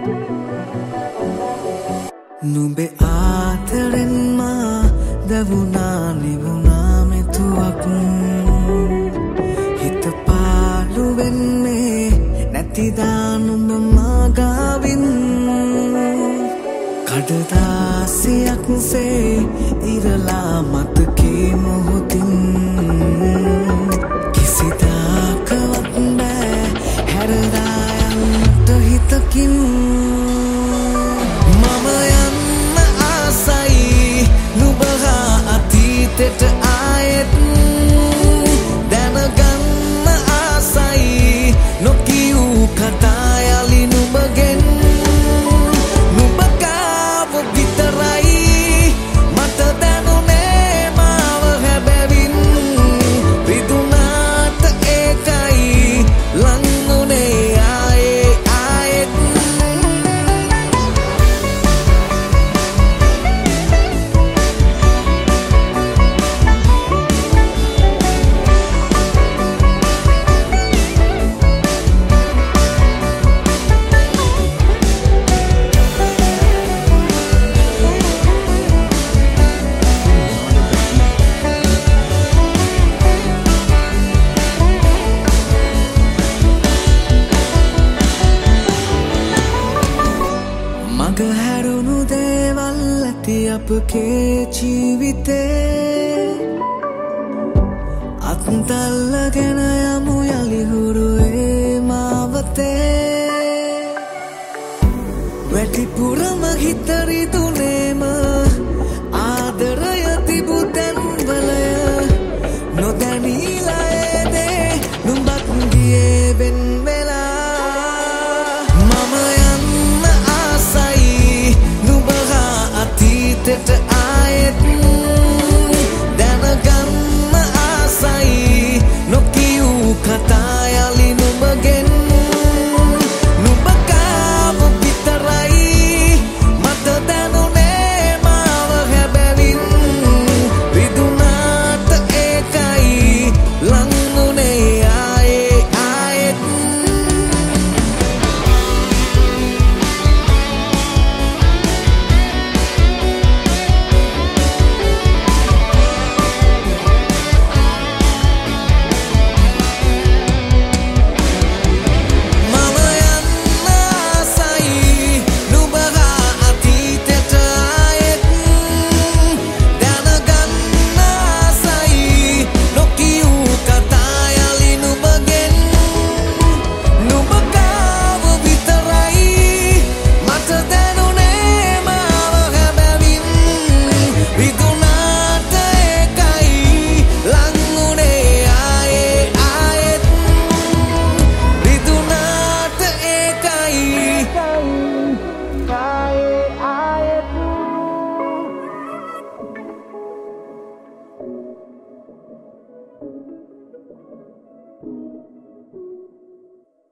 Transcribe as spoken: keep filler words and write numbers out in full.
නුඹේ ආදරෙන් මා දවුනා නිවුනා මෙතුවක් හිත පාළු වෙන්නේ නැතිදා නුඹ මා ගාවින් කඩදාසියක් සේ ඉරලා මතකේ මොහොතින් කිසිදාකවත් බෑ හැරලා යන්නට හිතකින් මම යන්න ආසයි නුඹ හා අතීතෙට ආයෙත් දැනගන්න ආසයි නොකියූ කතා යලි නුඹගෙන් මගහැරුණු දේවල් ඇති අපගේ ජීවිතේ අත්දල්ලගෙන යමු යලිහුරුවේ මාවතේ වැඩිපුරම හිතරිදුනේම ආදරය තිබු තැන්වලය නොදැනීලා ඒදේ නුඹත් ගියේ වෙන් වෙලා මම යන්න ආසයි නුඹ හා අතීතෙට ආයෙත්